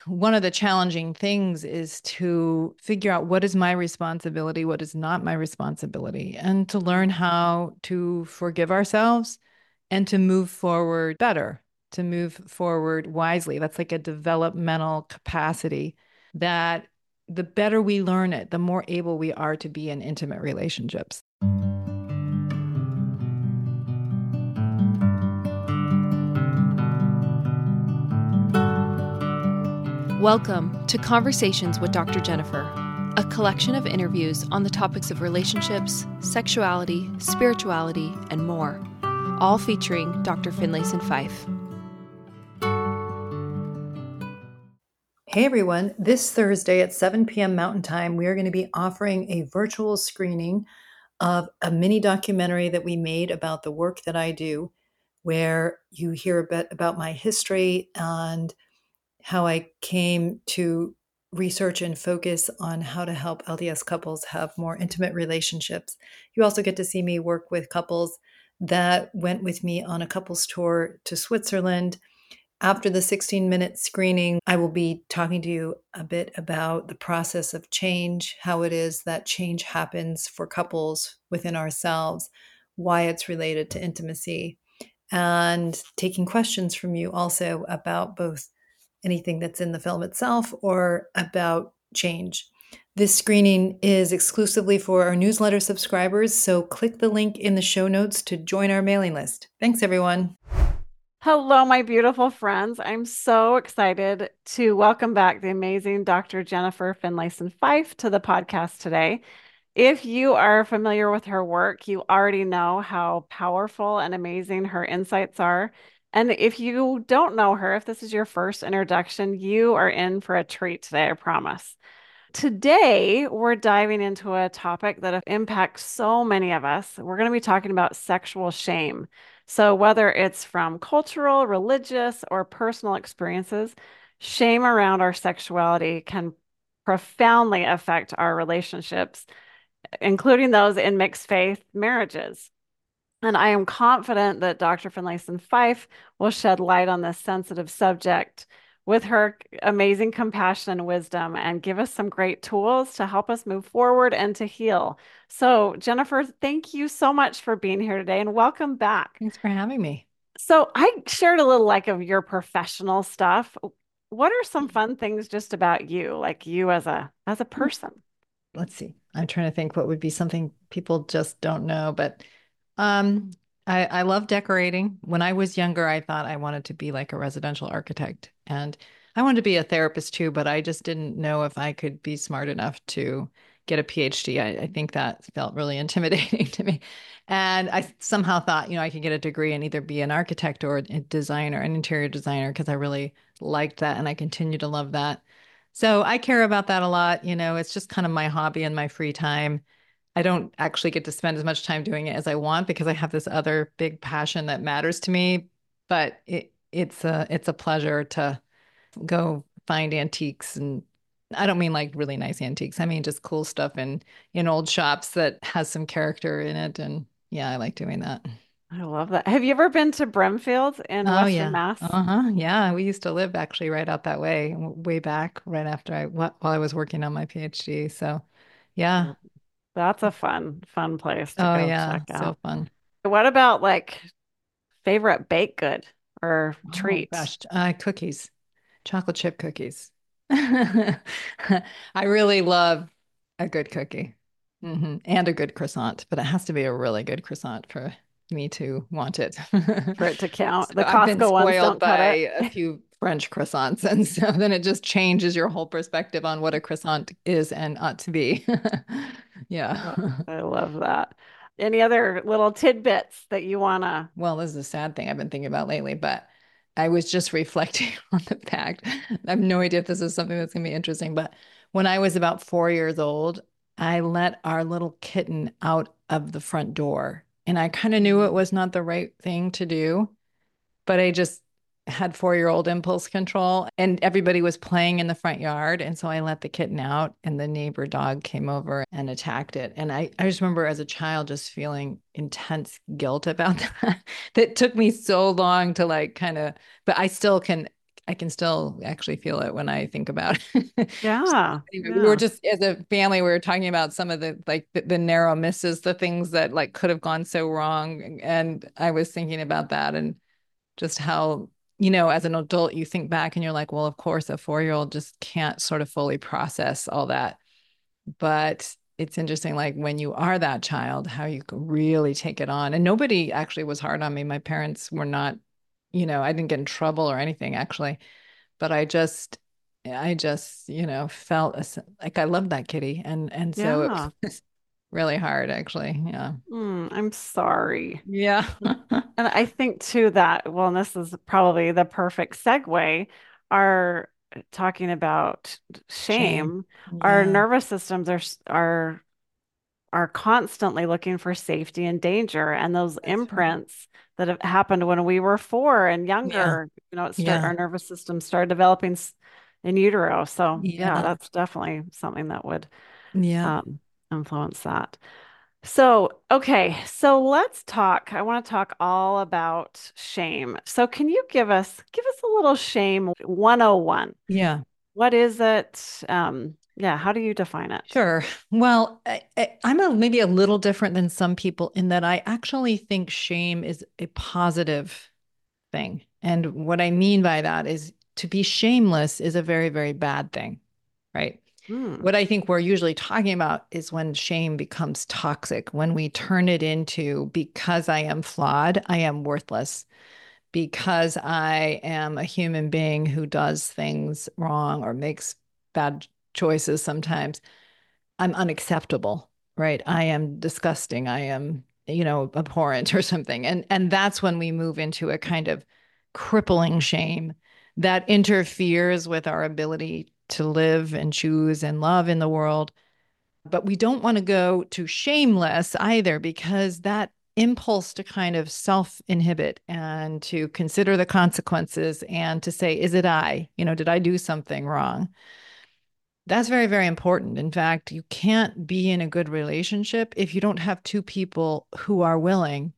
one of the challenging things is to figure out what is my responsibility, what is not my responsibility, and to learn how to forgive ourselves and to move forward better, to move forward wisely. That's like a developmental capacity that the better we learn it, the more able we are to be in intimate relationships. Welcome to Conversations with Dr. Jennifer, a collection of interviews on the topics of relationships, sexuality, spirituality, and more, all featuring Dr. Finlayson Fife. Hey everyone, this Thursday at 7 p.m. Mountain Time, we are going to be offering a virtual screening of a mini documentary that we made about the work that I do, where you hear a bit about my history and how I came to research and focus on how to help LDS couples have more intimate relationships. You also get to see me work with couples that went with me on a couples tour to Switzerland. After the 16-minute screening, I will be talking to you a bit about the process of change, how it is that change happens for couples within ourselves, why it's related to intimacy, and taking questions from you also about both anything that's in the film itself or about change. This screening is exclusively for our newsletter subscribers, so click the link in the show notes to join our mailing list. Thanks, everyone. Hello, my beautiful friends. I'm so excited to welcome back the amazing Dr. Jennifer Finlayson Fife to the podcast today. If you are familiar with her work, you already know how powerful and amazing her insights are. And if you don't know her, if this is your first introduction, you are in for a treat today, I promise. Today, we're diving into a topic that impacts so many of us. We're going to be talking about sexual shame. So, whether it's from cultural, religious, or personal experiences, shame around our sexuality can profoundly affect our relationships, including those in mixed faith marriages. And I am confident that Dr. Finlayson Fife will shed light on this sensitive subject with her amazing compassion and wisdom and give us some great tools to help us move forward and to heal. So, Jennifer, thank you so much for being here today and welcome back. Thanks for having me. So, I shared a little of your professional stuff. What are some fun things just about you, like you as a person? Let's see. I'm trying to think what would be something people just don't know, but um, I love decorating. When I was younger, I thought I wanted to be like a residential architect, and I wanted to be a therapist too, but I just didn't know if I could be smart enough to get a PhD. I think that felt really intimidating to me. And I somehow thought, I could get a degree and either be an architect or a designer, an interior designer, because I really liked that and I continue to love that. So I care about that a lot. It's just kind of my hobby and my free time. I don't actually get to spend as much time doing it as I want because I have this other big passion that matters to me. But it's a pleasure to go find antiques, and I don't mean like really nice antiques. I mean just cool stuff in old shops that has some character in it. And yeah, I like doing that. I love that. Have you ever been to Brimfield in Oh Western yeah. Mass? Uh-huh. Yeah, we used to live actually right out that way, way back right after while I was working on my PhD. So, yeah. That's a fun place to Oh go yeah, check so out. fun. What about favorite baked good or Oh treat? gosh, cookies, chocolate chip cookies. I really love a good cookie. And a good croissant, but it has to be a really good croissant for me to want it. For it to count. So The I've been Costco ones spoiled don't cut by it. a few French croissants, and so then it just changes your whole perspective on what a croissant is and ought to be. Oh, Yeah. I love that. Any other little tidbits that you wanna? Well, this is a sad thing I've been thinking about lately, but I was just reflecting on the fact. I have no idea if this is something that's going to be interesting, but when I was about 4 years old, I let our little kitten out of the front door. And I kind of knew it was not the right thing to do, but I just had 4-year-old impulse control and everybody was playing in the front yard. And so I let the kitten out and the neighbor dog came over and attacked it. And I just remember as a child just feeling intense guilt about that. That took me so long to like kind of, but I still can, I can still actually feel it when I think about it. Yeah. Anyway, we were Yeah. just as a family, we were talking about some of the like the narrow misses, the things that like could have gone so wrong. And I was thinking about that and just how, as an adult, you think back and you're like, well, of course, a 4-year-old just can't sort of fully process all that. But it's interesting, like when you are that child, how you can really take it on. And nobody actually was hard on me. My parents were not, I didn't get in trouble or anything actually, but I just, felt like I loved that kitty. And so it Yeah. was really hard actually. Yeah. I'm sorry. Yeah. And I think too that, well, and this is probably the perfect segue, are talking about Shame. shame. Our Yeah. nervous systems are constantly looking for safety and danger, and those That's right. imprints that have happened when we were 4 and Yeah. younger, Yeah. our nervous system started developing in utero. So yeah, Yeah. that's definitely something that would Yeah. um, influence that. So, okay, so let's talk. I want to talk all about shame. So, can you give us a little shame 101? Yeah. What is it? Yeah, how do you define it? Sure. Well, I'm maybe a little different than some people in that I actually think shame is a positive thing. And what I mean by that is to be shameless is a very, very bad thing, right? Hmm. What I think we're usually talking about is when shame becomes toxic, when we turn it into because I am flawed, I am worthless, because I am a human being who does things wrong or makes bad choices sometimes. I'm unacceptable, right? I am disgusting. I am, abhorrent or something. And that's when we move into a kind of crippling shame that interferes with our ability to live and choose and love in the world. But we don't want to go to shameless either because that impulse to kind of self inhibit and to consider the consequences and to say, is it I? Did I do something wrong? That's very, very important. In fact, you can't be in a good relationship if you don't have two people who are willing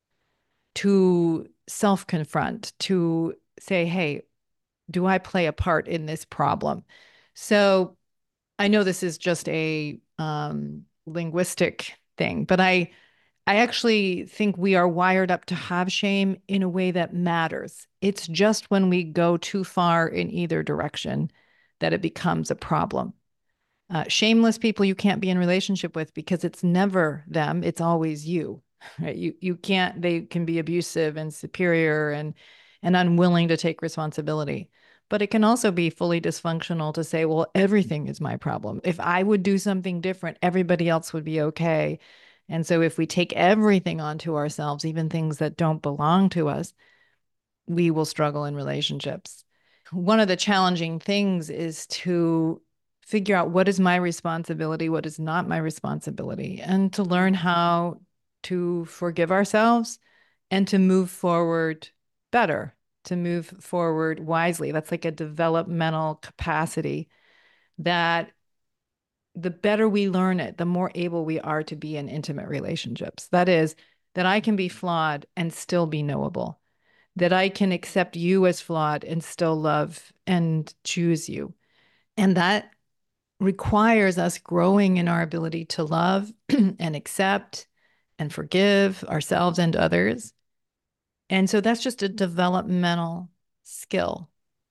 to self confront, to say, hey, do I play a part in this problem? So I know this is just a linguistic thing, but I actually think we are wired up to have shame in a way that matters. It's just when we go too far in either direction that it becomes a problem. Shameless people you can't be in relationship with because it's never them, it's always you. Right? You can't, they can be abusive and superior and unwilling to take responsibility. But it can also be fully dysfunctional to say, well, everything is my problem. If I would do something different, everybody else would be okay. And so if we take everything onto ourselves, even things that don't belong to us, we will struggle in relationships. One of the challenging things is to figure out what is my responsibility, what is not my responsibility, and to learn how to forgive ourselves and to move forward better, to move forward wisely. That's like a developmental capacity that the better we learn it, the more able we are to be in intimate relationships. That is, that I can be flawed and still be knowable, that I can accept you as flawed and still love and choose you. And that requires us growing in our ability to love and accept and forgive ourselves and others. And so that's just a developmental skill.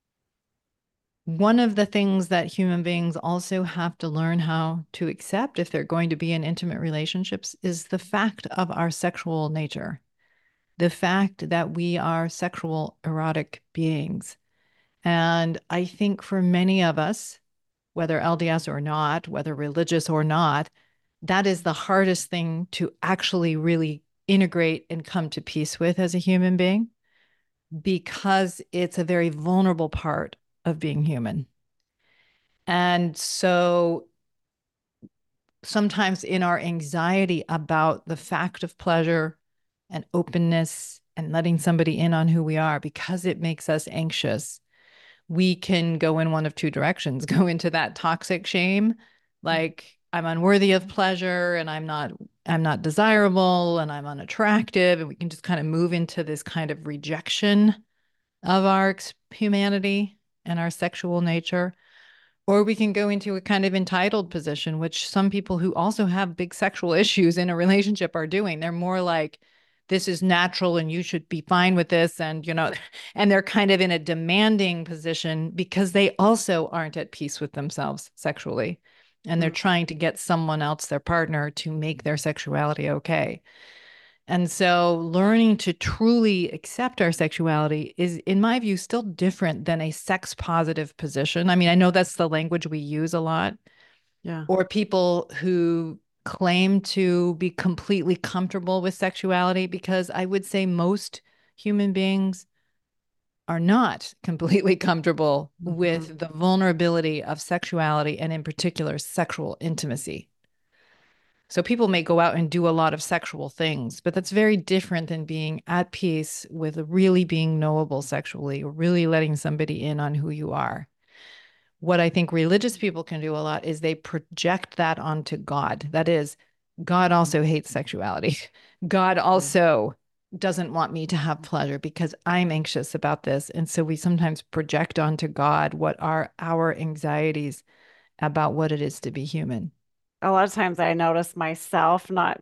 One of the things that human beings also have to learn how to accept if they're going to be in intimate relationships is the fact of our sexual nature, the fact that we are sexual, erotic beings. And I think for many of us, whether LDS or not, whether religious or not, that is the hardest thing to actually really integrate and come to peace with as a human being because it's a very vulnerable part of being human. And so sometimes in our anxiety about the fact of pleasure and openness and letting somebody in on who we are, because it makes us anxious, we can go in one of two directions, go into that toxic shame, like I'm unworthy of pleasure and I'm not desirable and I'm unattractive. And we can just kind of move into this kind of rejection of our humanity. and our sexual nature. Or we can go into a kind of entitled position, which some people who also have big sexual issues in a relationship are doing. They're more like, this is natural and you should be fine with this. And, and they're kind of in a demanding position because they also aren't at peace with themselves sexually. And they're trying to get someone else, their partner, to make their sexuality okay. And so learning to truly accept our sexuality is, in my view, still different than a sex positive position. I mean, I know that's the language we use a lot. Yeah. Or people who claim to be completely comfortable with sexuality, because I would say most human beings are not completely comfortable with the vulnerability of sexuality and, in particular, sexual intimacy. So people may go out and do a lot of sexual things, but that's very different than being at peace with really being knowable sexually, or really letting somebody in on who you are. What I think religious people can do a lot is they project that onto God. That is, God also hates sexuality. God also doesn't want me to have pleasure because I'm anxious about this. And so we sometimes project onto God what are our anxieties about what it is to be human. A lot of times I notice myself not,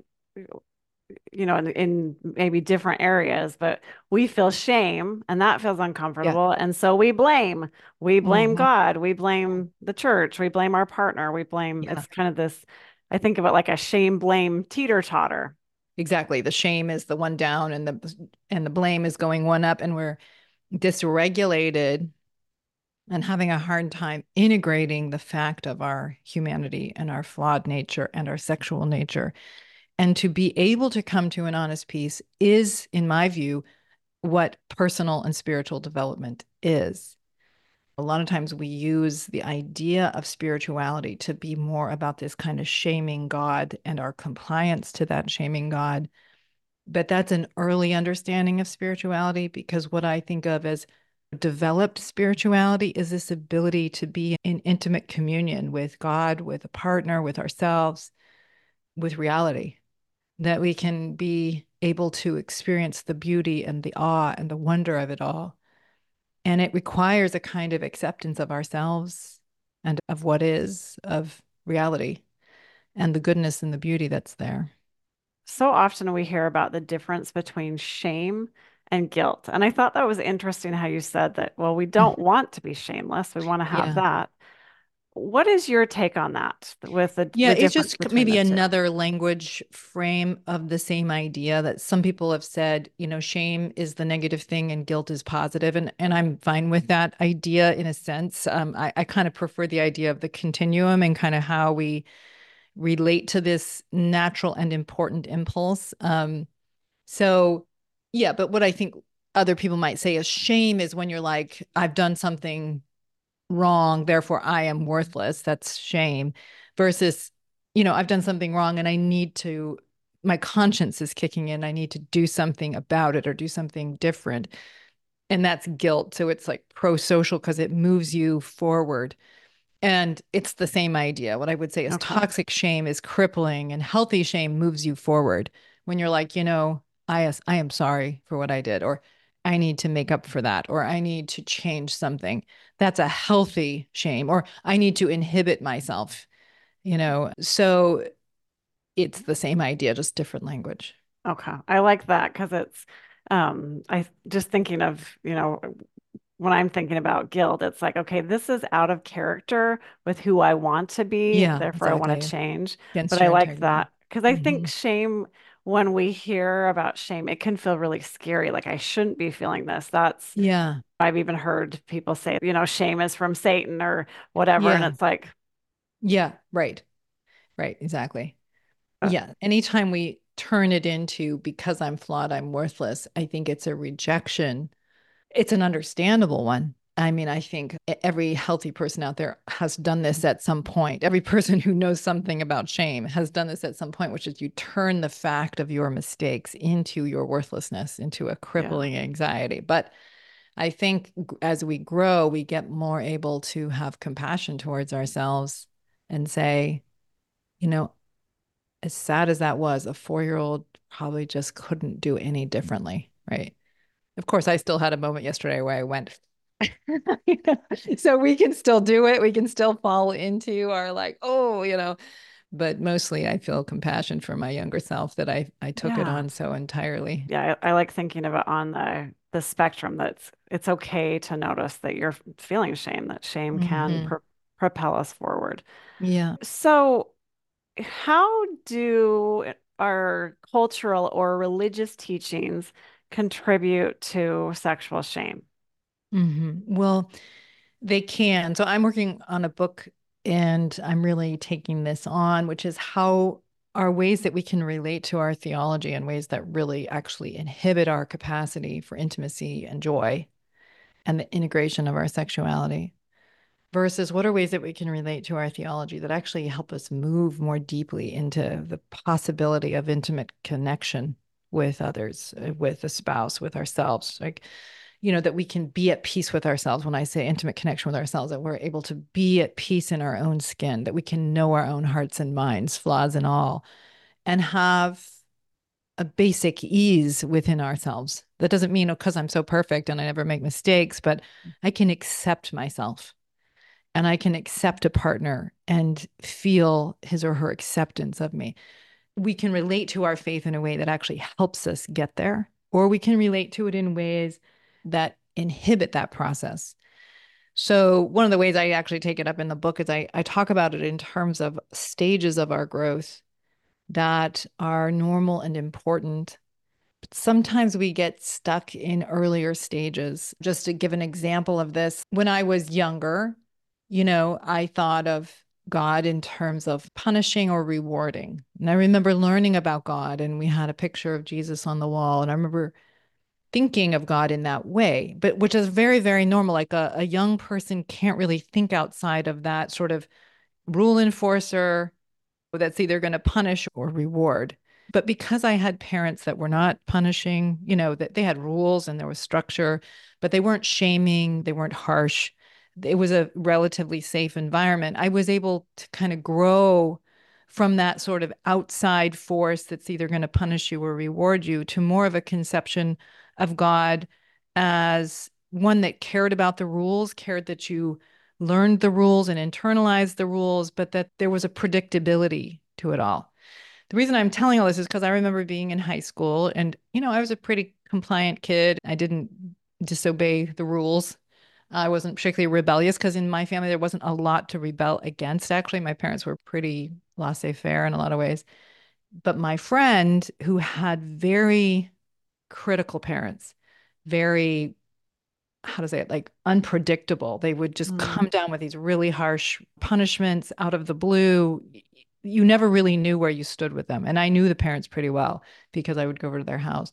in maybe different areas, but we feel shame and that feels Yeah. uncomfortable. And so we blame. We blame Mhm. God, we blame the church, we blame our partner, we blame, Yeah. it's kind of this, I think of it like a shame blame teeter-totter. Exactly. The shame is the one down and the blame is going one up, and we're dysregulated and having a hard time integrating the fact of our humanity and our flawed nature and our sexual nature. And to be able to come to an honest peace is, in my view, what personal and spiritual development is. A lot of times we use the idea of spirituality to be more about this kind of shaming God and our compliance to that shaming God. But that's an early understanding of spirituality, because what I think of as developed spirituality is this ability to be in intimate communion with God, with a partner, with ourselves, with reality, that we can be able to experience the beauty and the awe and the wonder of it all. And it requires a kind of acceptance of ourselves and of what is, of reality, and the goodness and the beauty that's there. So often we hear about the difference between shame and guilt. And I thought that was interesting how you said that, well, we don't want to be shameless. We want to have Yeah. that. What is your take on that with Yeah, the it's difference just between maybe the two? another language frame of the same idea that some people have said, shame is the negative thing and guilt is positive. And I'm fine with that idea in a sense. I kind of prefer the idea of the continuum and kind of how we relate to this natural and important impulse. So, yeah, but what I think other people might say is shame is when you're like, I've done something wrong, therefore I am worthless. That's shame. Versus, I've done something wrong and my conscience is kicking in. I need to do something about it or do something different. And that's guilt. So it's like pro social because it moves you forward. And it's the same idea. What I would say is Okay. toxic shame is crippling, and healthy shame moves you forward when you're like, I am sorry for what I did, or I need to make up for that, or I need to change something. That's a healthy shame, or I need to inhibit myself. So it's the same idea, just different language. Okay. I like that because it's I just thinking of, when I'm thinking about guilt, it's like, okay, this is out of character with who I want to be, Yeah, therefore I want to exactly. change. But Against I your like integrity. that because I think Hmm. shame, when we hear about shame, it can feel really scary. Like I shouldn't be feeling this. That's Yeah. I've even heard people say, shame is from Satan or whatever. And Yeah. it's like, Yeah. Right. Right. Exactly. uh, Yeah. Anytime we turn it into because I'm flawed, I'm worthless, I think it's a rejection. It's an understandable one. I mean, I think every healthy person out there has done this at some point. Every person who knows something about shame has done this at some point, which is you turn the fact of your mistakes into your worthlessness, into a yeah. crippling anxiety. But I think as we grow, we get more able to have compassion towards ourselves and say, you know, as sad as that was, a 4-year-old probably just couldn't do any differently, right? Of course, I still had a moment yesterday where I went, You know? So we can still do it. We can still fall into our like, oh, but mostly I feel compassion for my younger self that I took it Yeah. on so entirely. Yeah, I like thinking of it on the spectrum that's it's okay to notice that you're feeling shame, that shame can propel us forward. Yeah. So, how do our cultural or religious teachings contribute to sexual shame? Well, they can. So I'm working on a book and I'm really taking this on, which is how are ways that we can relate to our theology in ways that really actually inhibit our capacity for intimacy and joy and the integration of our sexuality versus what are ways that we can relate to our theology that actually help us move more deeply into the possibility of intimate connection with others, with a spouse, with ourselves. Like, that we can be at peace with ourselves. When I say intimate connection with ourselves, that we're able to be at peace in our own skin, that we can know our own hearts and minds, flaws and all, and have a basic ease within ourselves. That doesn't mean because I'm so perfect and I never make mistakes, but I can accept myself and I can accept a partner and feel his or her acceptance of me. We can relate to our faith in a way that actually helps us get there, or we can relate to it in ways that inhibit that process. So, one of the ways I actually take it up in the book is I talk about it in terms of stages of our growth that are normal and important. But sometimes we get stuck in earlier stages. Just to give an example of this, when I was younger, I thought of God in terms of punishing or rewarding. And I remember learning about God, and we had a picture of Jesus on the wall. And I remember thinking of God in that way, but which is very, very normal. Like a young person can't really think outside of that sort of rule enforcer that's either going to punish or reward. But because I had parents that were not punishing, that they had rules and there was structure, but they weren't shaming, they weren't harsh. It was a relatively safe environment. I was able to kind of grow from that sort of outside force that's either going to punish you or reward you to more of a conception of God as one that cared about the rules, cared that you learned the rules and internalized the rules, but that there was a predictability to it all. The reason I'm telling all this is because I remember being in high school and, I was a pretty compliant kid. I didn't disobey the rules. I wasn't particularly rebellious because in my family, there wasn't a lot to rebel against. Actually, my parents were pretty laissez faire in a lot of ways. But my friend who had very critical parents, very how to say it, like unpredictable. They would just Mm. come down with these really harsh punishments out of the blue. You never really knew where you stood with them. And I knew the parents pretty well because I would go over to their house.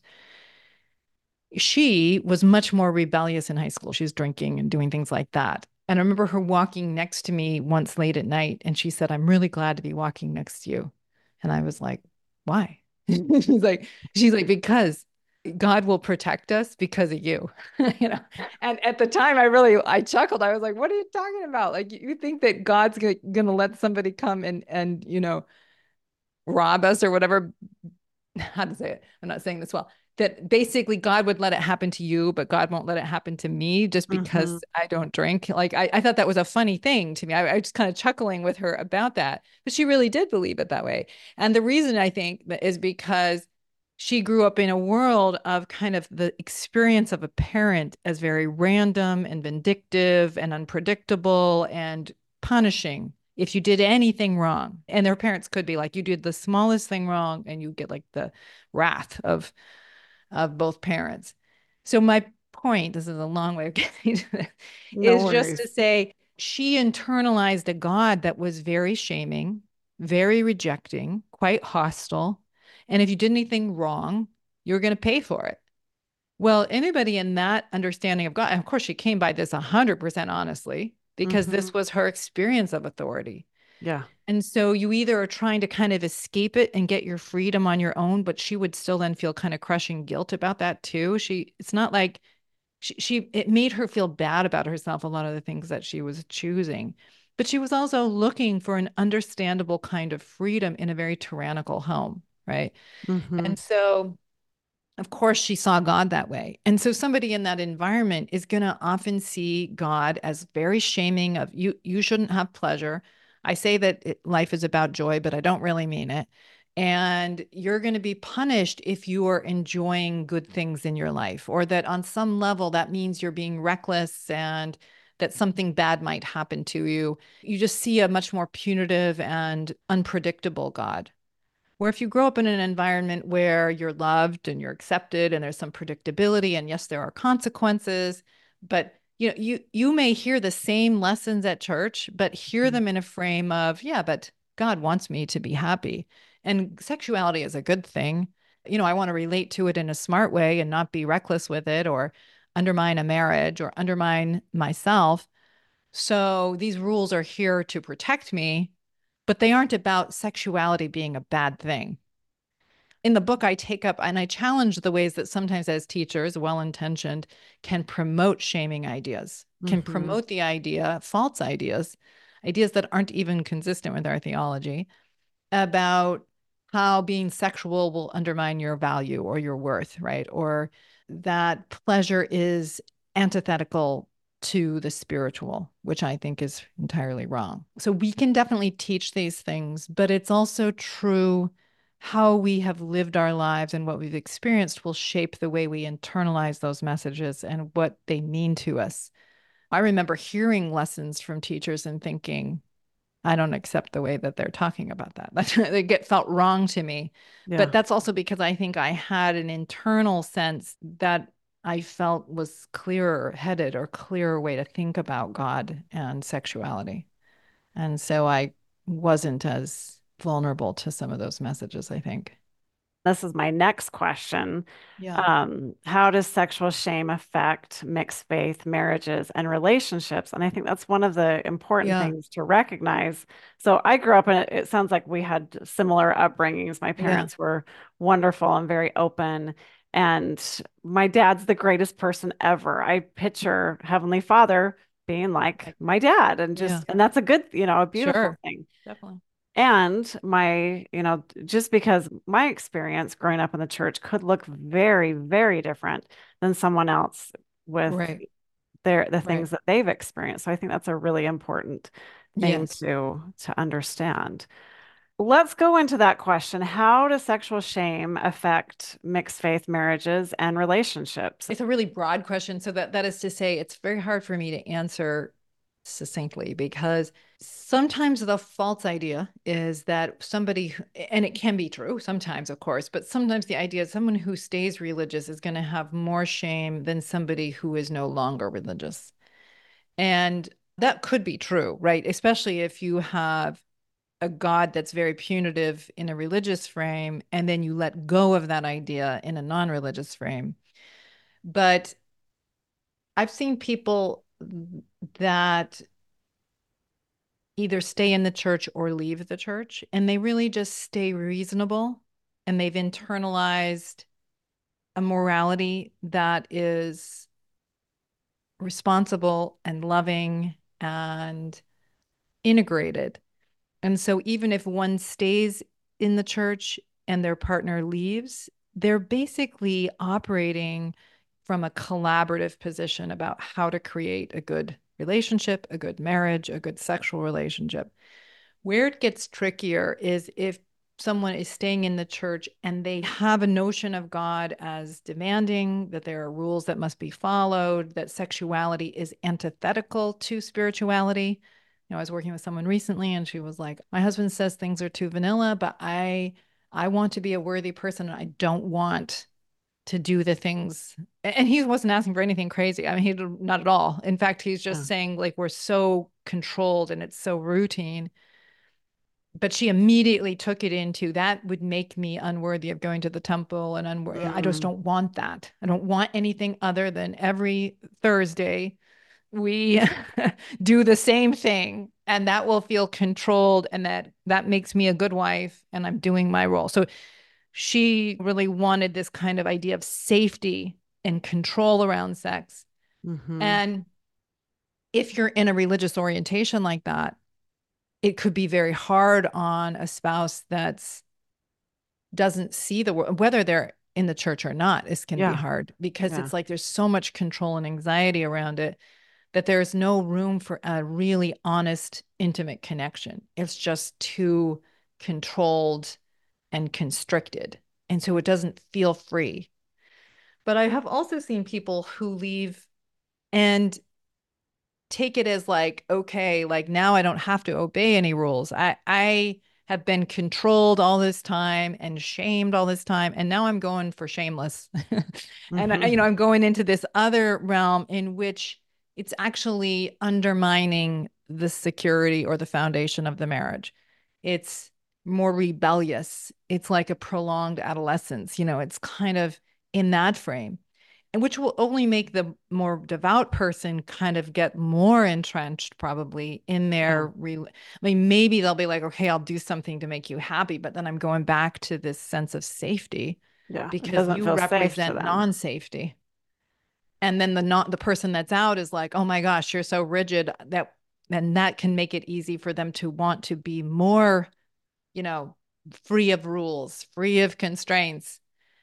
She was much more rebellious in high school. She was drinking and doing things like that. And I remember her walking next to me once late at night. And she said, I'm really glad to be walking next to you. And I was like, why? she's like, because God will protect us because of you, you know. And at the time, I chuckled. I was like, "What are you talking about? Like, you think that God's gonna let somebody come and rob us or whatever?" How to say it? I'm not saying this well. That basically God would let it happen to you, but God won't let it happen to me just Hmm. because I don't drink. Like I thought that was a funny thing to me. I was just kind of chuckling with her about that, but she really did believe it that way. And the reason I think that is because she grew up in a world of kind of the experience of a parent as very random and vindictive and unpredictable and punishing if you did anything wrong. And their parents could be like, you did the smallest thing wrong, and you get like the wrath of both parents. So my point, this is a long way of getting to this, No is just to worries. say she internalized a God that was very shaming, very rejecting, quite hostile. And if you did anything wrong, you were going to pay for it. Well, anybody in that understanding of God, and of course, she came by this 100% honestly, because Hmm. this was her experience of authority. Yeah. And so you either are trying to kind of escape it and get your freedom on your own, but she would still then feel kind of crushing guilt about that too. It's not like it made her feel bad about herself, a lot of the things that she was choosing. But she was also looking for an understandable kind of freedom in a very tyrannical home, right? Hmm. And so of course, she saw God that way. And so somebody in that environment is going to often see God as very shaming of you shouldn't have pleasure. I say that life is about joy, but I don't really mean it. And you're going to be punished if you are enjoying good things in your life, or that on some level that means you're being reckless and that something bad might happen to you. You just see a much more punitive and unpredictable God. Where if you grow up in an environment where you're loved and you're accepted and there's some predictability, and yes, there are consequences, but you may hear the same lessons at church, but hear them in a frame of, yeah, but God wants me to be happy. And sexuality is a good thing. I want to relate to it in a smart way and not be reckless with it or undermine a marriage or undermine myself. So these rules are here to protect me, but they aren't about sexuality being a bad thing. In the book, I take up and I challenge the ways that sometimes, as teachers, well intentioned, can promote shaming ideas, can promote the idea, false ideas, ideas that aren't even consistent with our theology about how being sexual will undermine your value or your worth, right? Or that pleasure is antithetical to the spiritual, which I think is entirely wrong. So we can definitely teach these things, but it's also true how we have lived our lives and what we've experienced will shape the way we internalize those messages and what they mean to us. I remember hearing lessons from teachers and thinking, I don't accept the way that they're talking about that. It felt wrong to me. Yeah. But that's also because I think I had an internal sense that I felt was clearer headed or clearer way to think about God and sexuality. And so I wasn't as vulnerable to some of those messages, I think. This is my next question. Yeah. How does sexual shame affect mixed faith marriages and relationships? And I think that's one of the important Yeah. things to recognize. So I grew up in it sounds like we had similar upbringings. My Yeah. parents were wonderful and very open. And my dad's the greatest person ever. I picture Heavenly Father being like my dad and Yeah. and that's a good, a beautiful Sure. thing. Definitely. And just because my experience growing up in the church could look very, very different than someone else with Right. the Right. things that they've experienced. So I think that's a really important thing Yes. to understand. Let's go into that question. How does sexual shame affect mixed faith marriages and relationships? It's a really broad question. So that is to say, it's very hard for me to answer succinctly because sometimes the false idea is that somebody, and it can be true sometimes, of course, but sometimes the idea is someone who stays religious is going to have more shame than somebody who is no longer religious. And that could be true, right? Especially if you have a God that's very punitive in a religious frame, and then you let go of that idea in a non-religious frame. But I've seen people that either stay in the church or leave the church, and they really just stay reasonable and they've internalized a morality that is responsible and loving and integrated. And so even if one stays in the church and their partner leaves, they're basically operating from a collaborative position about how to create a good relationship, a good marriage, a good sexual relationship. Where it gets trickier is if someone is staying in the church and they have a notion of God as demanding, that there are rules that must be followed, that sexuality is antithetical to spirituality. I was working with someone recently and she was like, my husband says things are too vanilla, but I want to be a worthy person and I don't want to do the things. And he wasn't asking for anything crazy. I mean, he not at all. In fact, he's just saying like we're so controlled and it's so routine. But she immediately took it into that would make me unworthy of going to the temple and unworthy. I just don't want that. I don't want anything other than every Thursday we do the same thing and that will feel controlled and that makes me a good wife and I'm doing my role. So she really wanted this kind of idea of safety and control around sex. And if you're in a religious orientation like that, it could be very hard on a spouse that's doesn't see the world, whether they're in the church or not is can be Yeah. hard, because Yeah. it's like there's so much control and anxiety around it that there's no room for a really honest, intimate connection. It's just too controlled and constricted. And so it doesn't feel free. But I have also seen people who leave and take it as like, okay, like now I don't have to obey any rules. I have been controlled all this time and shamed all this time, and now I'm going for shameless. And Hmm. I'm going into this other realm in which it's actually undermining the security or the foundation of the marriage. It's more rebellious. It's like a prolonged adolescence. It's kind of in that frame, and which will only make the more devout person kind of get more entrenched probably in Yeah. their I mean, maybe they'll be like, okay, I'll do something to make you happy, but then I'm going back to this sense of safety Yeah. It because doesn't you feel safe to represent them. non-safety. And then the person that's out is like, oh my gosh, you're so rigid, that and that can make it easy for them to want to be more, you know, free of rules, free of constraints.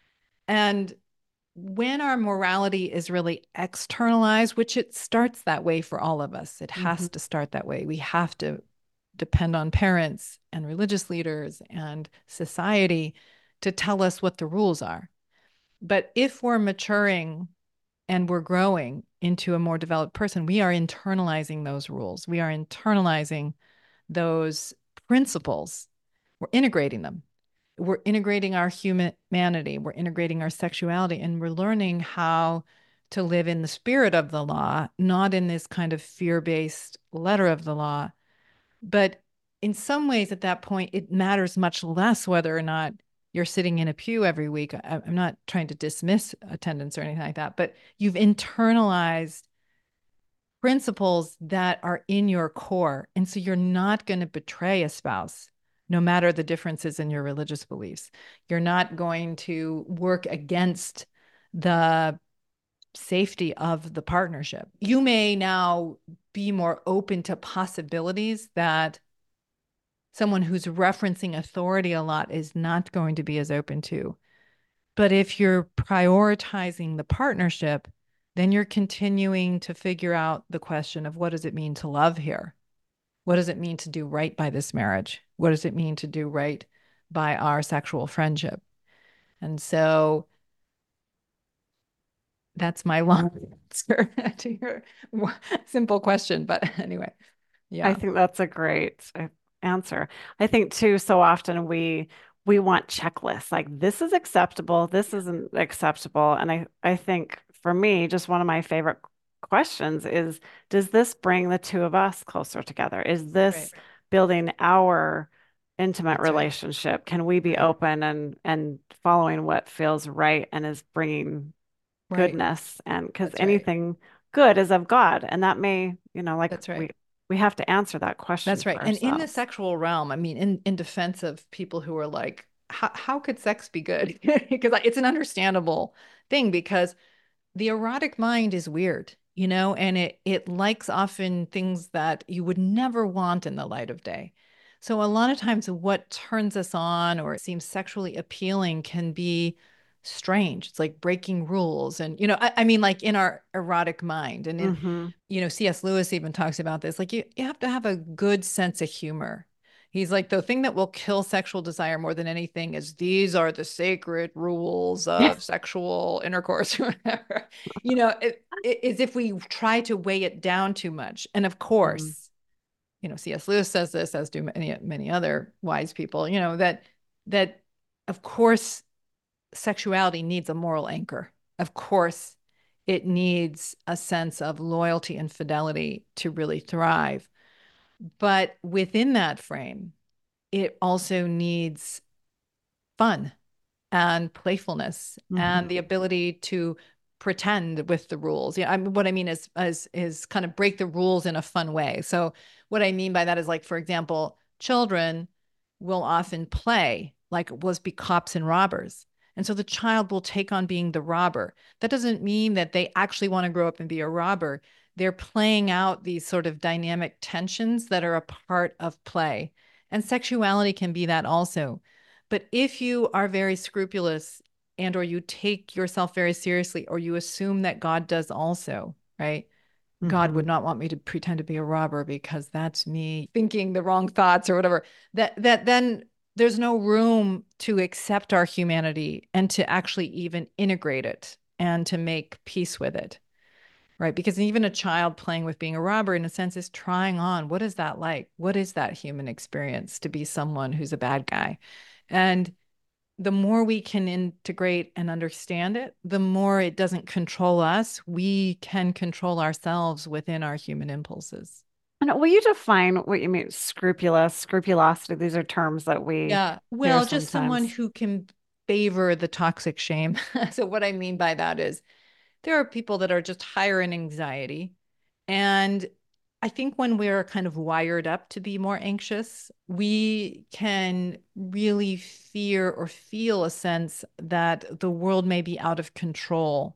And when our morality is really externalized, which it starts that way for all of us, it Hmm. has to start that way. We have to depend on parents and religious leaders and society to tell us what the rules are. But if we're maturing and we're growing into a more developed person, we are internalizing those rules. We are internalizing those principles. We're integrating them. We're integrating our humanity. We're integrating our sexuality, and we're learning how to live in the spirit of the law, not in this kind of fear based letter of the law. But in some ways, at that point, it matters much less whether or not you're sitting in a pew every week. I'm not trying to dismiss attendance or anything like that, but you've internalized principles that are in your core. And so you're not going to betray a spouse, no matter the differences in your religious beliefs. You're not going to work against the safety of the partnership. You may now be more open to possibilities that someone who's referencing authority a lot is not going to be as open to. But if you're prioritizing the partnership, then you're continuing to figure out the question of what does it mean to love here? What does it mean to do right by this marriage? What does it mean to do right by our sexual friendship? And so that's my long answer to your simple question. But anyway, I yeah. think that's a great answer. I think too, so often we want checklists like this is acceptable, this isn't acceptable. And I think for me, just one of my favorite questions is, does this bring the two of us closer together? Is Right. this building our intimate That's right. relationship? Can we be Right. open and following what feels right and is bringing Right. goodness? And because That's right. anything good is of God, and that may, like That's right. we have to answer that question That's right. for And in the ourselves. sexual realm, I mean, in defense of people who are like, how could sex be good? Because it's an understandable thing, because the erotic mind is weird, and it likes often things that you would never want in the light of day. So a lot of times what turns us on or it seems sexually appealing can be strange. It's like breaking rules. And, I mean, like in our erotic mind. And in, Hmm. C.S. Lewis even talks about this. Like you have to have a good sense of humor. He's like, the thing that will kill sexual desire more than anything is these are the sacred rules of sexual intercourse or whatever. It is if we try to weigh it down too much. And of Hmm. course, C.S. Lewis says this, as do many other wise people, that of course sexuality needs a moral anchor. Of course, it needs a sense of loyalty and fidelity to really thrive. But within that frame, it also needs fun and playfulness and Hmm. the ability to pretend with the rules. Yeah, what I mean is kind of break the rules in a fun way. So what I mean by that is, like, for example, children will often play like, let's be cops and robbers. And so the child will take on being the robber. That doesn't mean that they actually want to grow up and be a robber. They're playing out these sort of dynamic tensions that are a part of play. And sexuality can be that also. But if you are very scrupulous and or you take yourself very seriously, or you assume that God does also, right? God would not want me to pretend to be a robber because that's me thinking the wrong thoughts or whatever. That then there's no room to accept our humanity and to actually even integrate it and to make peace with it. Right. Because even a child playing with being a robber, in a sense, is trying on what is that like? What is that human experience to be someone who's a bad guy? And the more we can integrate and understand it, the more it doesn't control us. We can control ourselves within our human impulses. And will you define what you mean, scrupulous, scrupulosity? These are terms that we Yeah. hear Well, just someone sometimes. who can favor the toxic shame. So, what I mean by that is there are people that are just higher in anxiety. And I think when we're kind of wired up to be more anxious, we can really fear or feel a sense that the world may be out of control.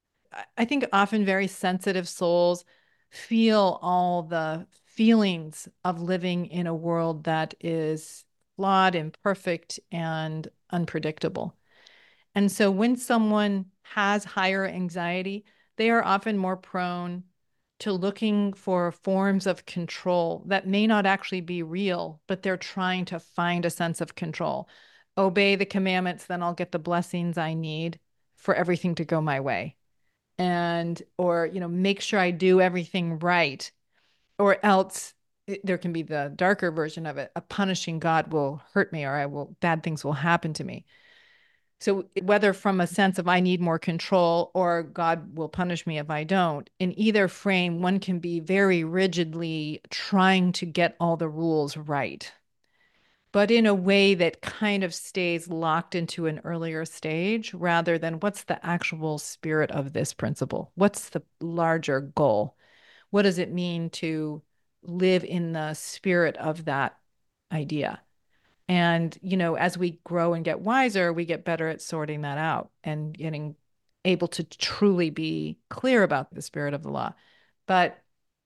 I think often very sensitive souls feel all the feelings of living in a world that is flawed, imperfect, and unpredictable. And so when someone has higher anxiety, they are often more prone to looking for forms of control that may not actually be real, but they're trying to find a sense of control. Obey the commandments, then I'll get the blessings I need for everything to go my way. And, or, make sure I do everything right, or else there can be the darker version of it. A punishing God will hurt me, or bad things will happen to me. So whether from a sense of I need more control or God will punish me if I don't, in either frame, one can be very rigidly trying to get all the rules right, but in a way that kind of stays locked into an earlier stage rather than what's the actual spirit of this principle? What's the larger goal? What does it mean to live in the spirit of that idea? And, as we grow and get wiser, we get better at sorting that out and getting able to truly be clear about the spirit of the law. But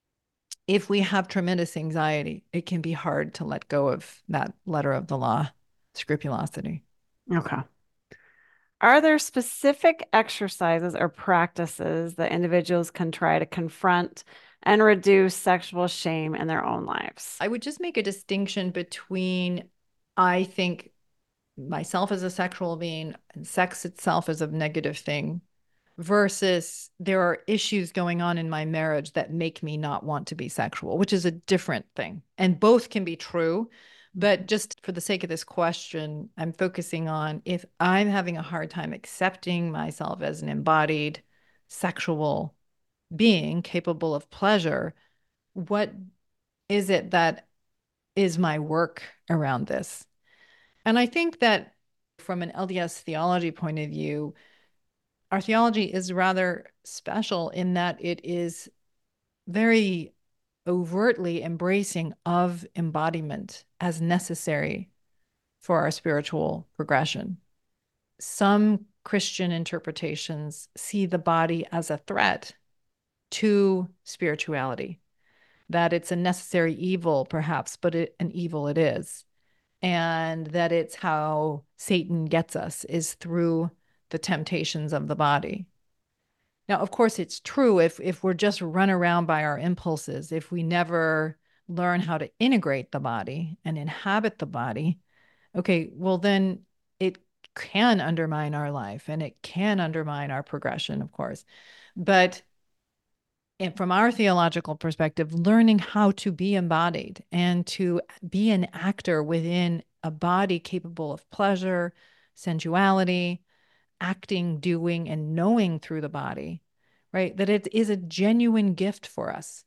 if we have tremendous anxiety, it can be hard to let go of that letter of the law, scrupulosity. Okay. Are there specific exercises or practices that individuals can try to confront and reduce sexual shame in their own lives? I would just make a distinction between, I think, myself as a sexual being and sex itself as a negative thing versus there are issues going on in my marriage that make me not want to be sexual, which is a different thing. And both can be true. But just for the sake of this question, I'm focusing on if I'm having a hard time accepting myself as an embodied sexual being capable of pleasure, what is it that is my work around this? And I think that from an LDS theology point of view, our theology is rather special in that it is very overtly embracing of embodiment as necessary for our spiritual progression. Some Christian interpretations see the body as a threat to spirituality, that it's a necessary evil, perhaps, but an evil it is. And that it's how Satan gets us is through the temptations of the body. Now, of course, it's true if we're just run around by our impulses, if we never learn how to integrate the body and inhabit the body, okay, well, then it can undermine our life and it can undermine our progression, of course. But from our theological perspective, learning how to be embodied and to be an actor within a body capable of pleasure, sensuality, acting, doing, and knowing through the body, right? That it is a genuine gift for us.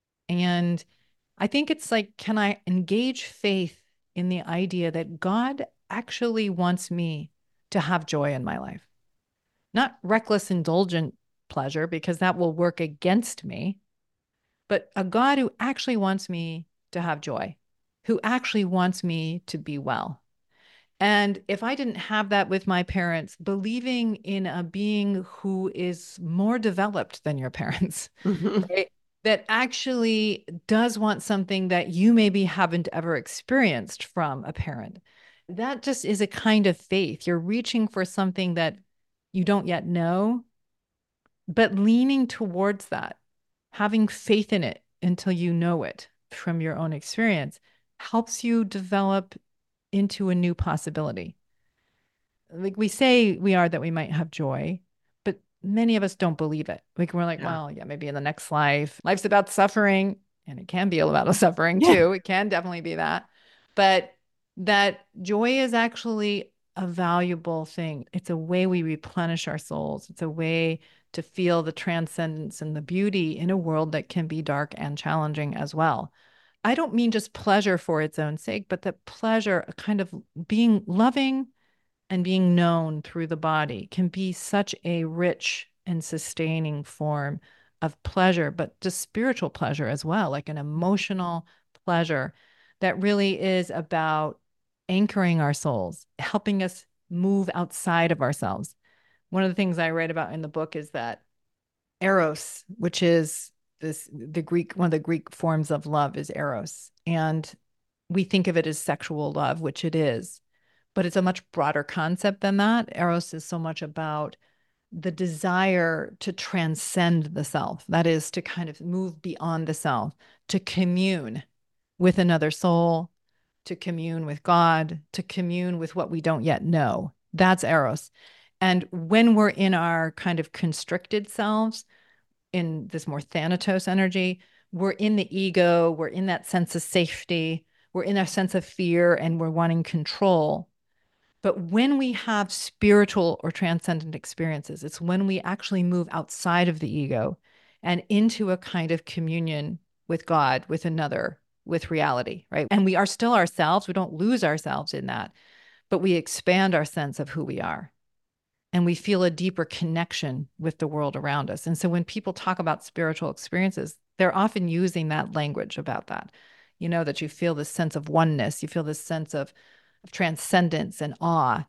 And I think it's like, can I engage faith in the idea that God actually wants me to have joy in my life? Not reckless, indulgent pleasure, because that will work against me, but a God who actually wants me to have joy, who actually wants me to be well. And if I didn't have that with my parents, believing in a being who is more developed than your parents, right? That actually does want something that you maybe haven't ever experienced from a parent. That just is a kind of faith. You're reaching for something that you don't yet know, but leaning towards that, having faith in it until you know it from your own experience helps you develop into a new possibility. Like we say we are that we might have joy, but many of us don't believe it. Like we're like, Yeah. well, yeah, maybe in the next life. Life's about suffering, and it can be about suffering Yeah. too. It can definitely be that. But that joy is actually a valuable thing. It's a way we replenish our souls. It's a way to feel the transcendence and the beauty in a world that can be dark and challenging as well. I don't mean just pleasure for its own sake, but the pleasure, a kind of being loving and being known through the body can be such a rich and sustaining form of pleasure, but just spiritual pleasure as well, like an emotional pleasure that really is about anchoring our souls, helping us move outside of ourselves. One of the things I write about in the book is that eros, which is the Greek, one of the Greek forms of love is eros. And we think of it as sexual love, which it is, but it's a much broader concept than that. Eros is so much about the desire to transcend the self, that is, to kind of move beyond the self, to commune with another soul, to commune with God, to commune with what we don't yet know. That's Eros. And when we're in our kind of constricted selves, in this more Thanatos energy, we're in the ego, we're in that sense of safety, we're in a sense of fear, and we're wanting control. But when we have spiritual or transcendent experiences, it's when we actually move outside of the ego and into a kind of communion with God, with another, with reality, right? And we are still ourselves. We don't lose ourselves in that, but we expand our sense of who we are. And we feel a deeper connection with the world around us. And so when people talk about spiritual experiences, they're often using that language about that, that you feel this sense of oneness, you feel this sense of transcendence and awe.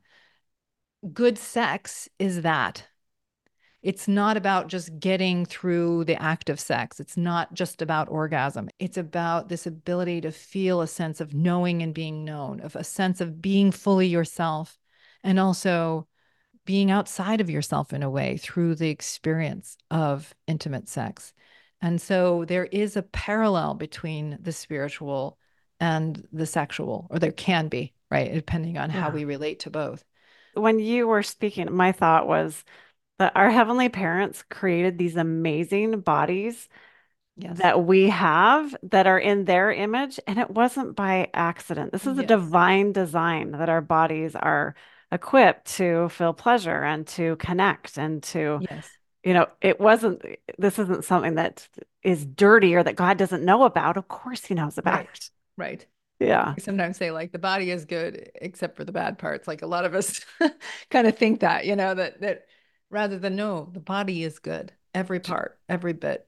Good sex is that. It's not about just getting through the act of sex. It's not just about orgasm. It's about this ability to feel a sense of knowing and being known, of a sense of being fully yourself, and also being outside of yourself in a way through the experience of intimate sex. And so there is a parallel between the spiritual and the sexual, or there can be, right? Depending on how Yeah. we relate to both. When you were speaking, my thought was that our heavenly parents created these amazing bodies Yes. that we have that are in their image, and it wasn't by accident. This is a Yes. divine design that our bodies are equipped to feel pleasure and to connect and to, Yes. it wasn't, this isn't something that is dirty or that God doesn't know about. Of course, He knows about Right. it. Right. Yeah. I sometimes say like the body is good except for the bad parts. Like a lot of us kind of think that, that rather than no, the body is good, every part, every bit.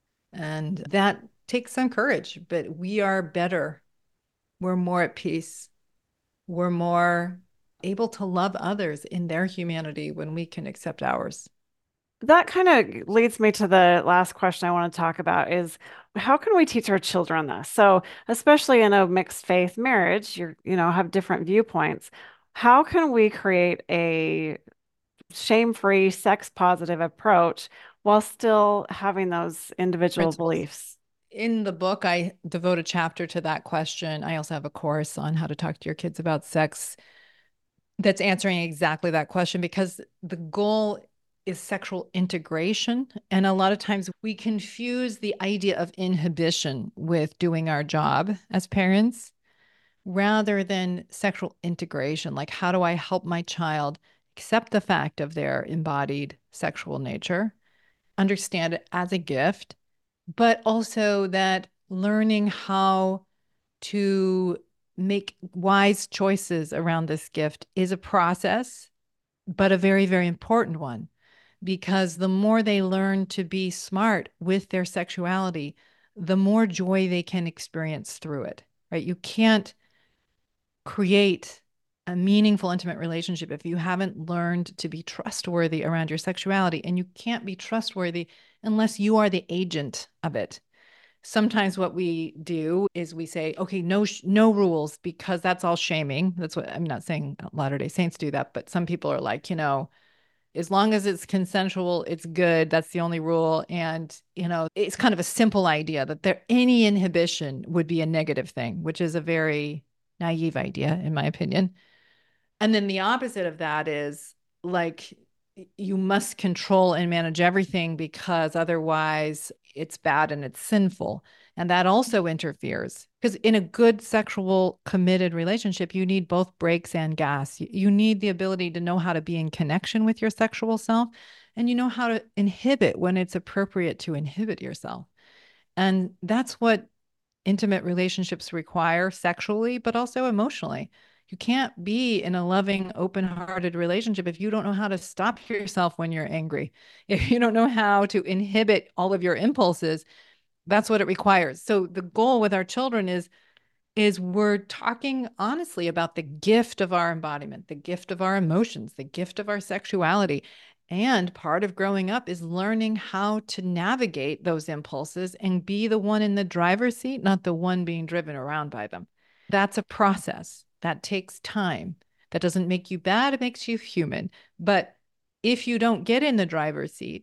And that takes some courage, but we are better. We're more at peace. We're more able to love others in their humanity when we can accept ours. That kind of leads me to the last question I want to talk about is how can we teach our children this? So, especially in a mixed faith marriage, have different viewpoints. How can we create a shame-free, sex-positive approach while still having those individual Principles. beliefs? In the book, I devote a chapter to that question. I also have a course on how to talk to your kids about sex that's answering exactly that question because the goal is sexual integration. And a lot of times we confuse the idea of inhibition with doing our job as parents rather than sexual integration. Like, how do I help my child accept the fact of their embodied sexual nature, understand it as a gift, but also that learning how to make wise choices around this gift is a process, but a very, very important one. Because the more they learn to be smart with their sexuality, the more joy they can experience through it, right? You can't create a meaningful, intimate relationship if you haven't learned to be trustworthy around your sexuality. And you can't be trustworthy unless you are the agent of it. Sometimes what we do is we say, okay, no rules because that's all shaming. That's what I'm not saying Latter-day Saints do that, but some people are like, As long as it's consensual, it's good. That's the only rule. And, it's kind of a simple idea that any inhibition would be a negative thing, which is a very naive idea, in my opinion. And then the opposite of that is like, you must control and manage everything because otherwise it's bad and it's sinful. And that also interferes because in a good sexual committed relationship, you need both brakes and gas. You need the ability to know how to be in connection with your sexual self, and you know how to inhibit when it's appropriate to inhibit yourself. And that's what intimate relationships require sexually, but also emotionally. You can't be in a loving, open-hearted relationship if you don't know how to stop yourself when you're angry. If you don't know how to inhibit all of your impulses, that's what it requires. So the goal with our children is we're talking honestly about the gift of our embodiment, the gift of our emotions, the gift of our sexuality. And part of growing up is learning how to navigate those impulses and be the one in the driver's seat, not the one being driven around by them. That's a process that takes time. That doesn't make you bad, it makes you human. But if you don't get in the driver's seat,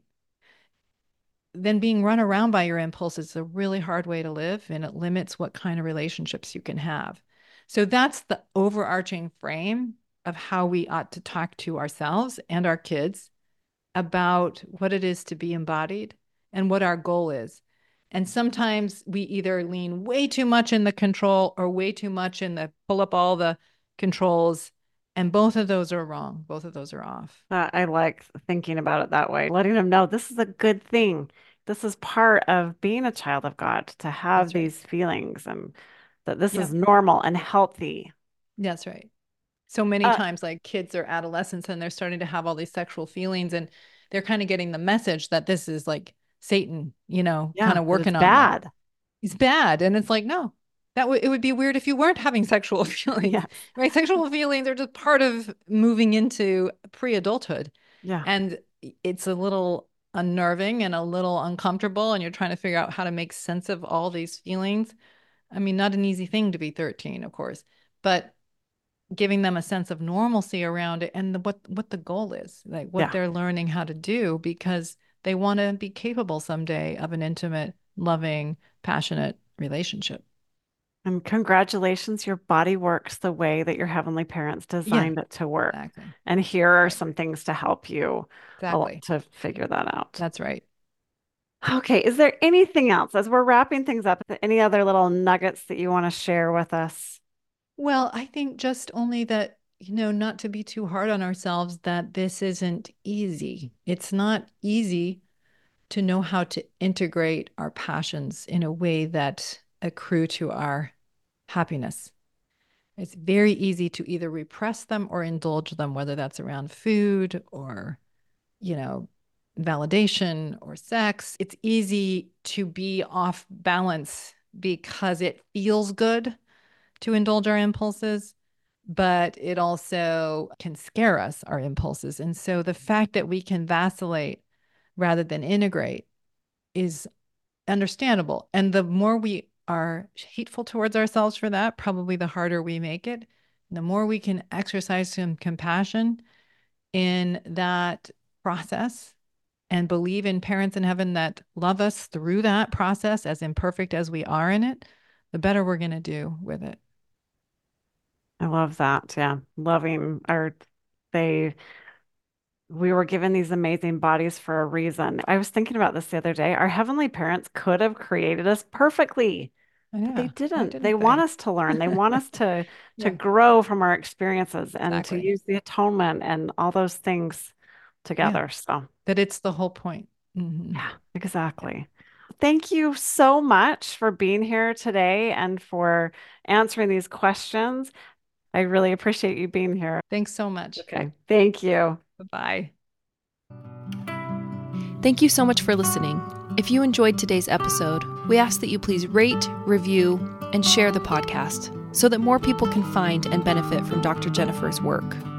then being run around by your impulses is a really hard way to live, and it limits what kind of relationships you can have. So that's the overarching frame of how we ought to talk to ourselves and our kids about what it is to be embodied and what our goal is. And sometimes we either lean way too much in the control or way too much in the pull up all the controls. And both of those are wrong. Both of those are off. I like thinking about it that way, letting them know this is a good thing. This is part of being a child of God, to have these feelings, and that this is normal and healthy. That's right. So many times, like kids are adolescents and they're starting to have all these sexual feelings, and they're kind of getting the message that this is like Satan, kind of working on bad. Them. He's bad. And it's like, no, it would be weird if you weren't having sexual feelings, right? Sexual feelings are just part of moving into pre-adulthood. Yeah. And it's a little unnerving and a little uncomfortable, and you're trying to figure out how to make sense of all these feelings. I mean, not an easy thing to be 13, of course, but giving them a sense of normalcy around it and what the goal is, like what they're learning how to do, because they want to be capable someday of an intimate, loving, passionate relationship. And congratulations, your body works the way that your heavenly parents designed it to work. Exactly. And here are some things to help you to figure that out. That's right. Okay. Is there anything else as we're wrapping things up? Any other little nuggets that you want to share with us? Well, I think just only that, not to be too hard on ourselves, that this isn't easy. It's not easy to know how to integrate our passions in a way that accrue to our happiness. It's very easy to either repress them or indulge them, whether that's around food or, validation or sex. It's easy to be off balance because it feels good to indulge our impulses, but it also can scare us, our impulses. And so the fact that we can vacillate rather than integrate is understandable. And the more we are hateful towards ourselves for that, probably the harder we make it. And the more we can exercise some compassion in that process and believe in parents in heaven that love us through that process, as imperfect as we are in it, the better we're going to do with it. I love that. Yeah. We were given these amazing bodies for a reason. I was thinking about this the other day. Our heavenly parents could have created us perfectly, but they didn't. They want us to learn. They want us to grow from our experiences and to use the atonement and all those things together. So that it's the whole point. Mm-hmm. Yeah, exactly. Thank you so much for being here today and for answering these questions. I really appreciate you being here. Thanks so much. Okay. Thank you. Bye-bye. Thank you so much for listening. If you enjoyed today's episode, we ask that you please rate, review, and share the podcast so that more people can find and benefit from Dr. Jennifer's work.